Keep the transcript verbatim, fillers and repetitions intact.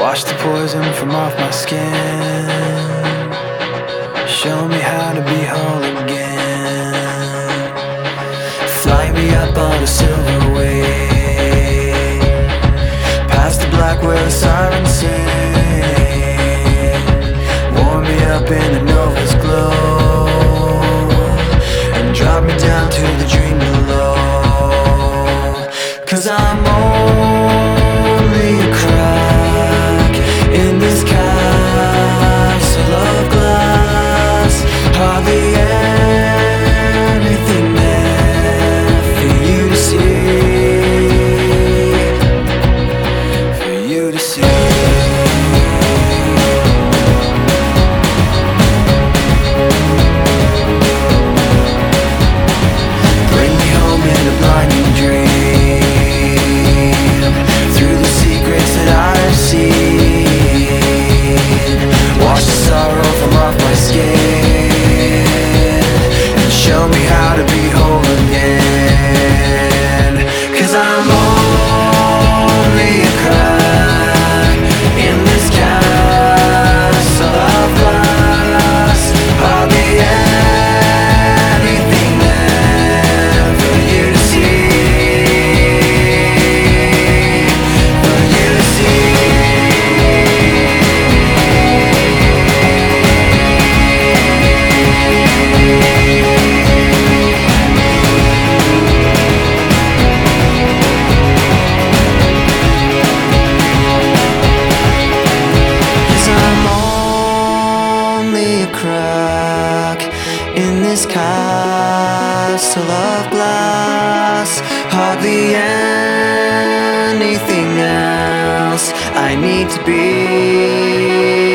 Wash the poison from off my skin. Show me how to be whole again. Fly me up on a silver wave, past the black where the sirens sing. Warm me up in the nova's glow, and drop me down to the dream below. 'Cause I'm only a crack in this castle of glass. Hardly anything there for you to see, for you to see. Bring me home in a blinding dream, through the secrets that I've seen. Wash the sorrow from off my skin, and show me how to be whole again. 'Cause I'm only a crack in this castle of glass. Hardly anything there for you to see, for you to see. Crack in this castle of glass. Hardly anything else I need to be.